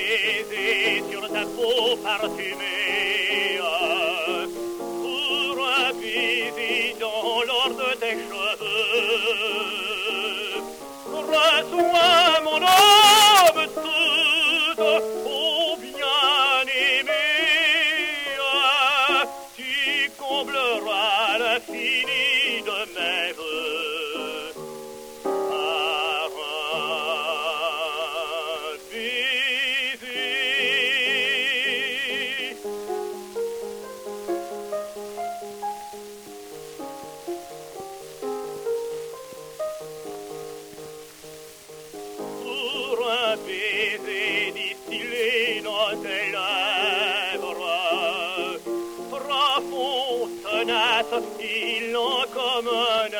baiser sur ta peau parfumée, pour un baiser dans l'or de tes cheveux. Reçois mon âme toute, ô bien-aimé, tu combleras l'infini de mes vœux par un baiser. Pour un baiser distillé dans tes lèvres, profond, tenace, il en comme un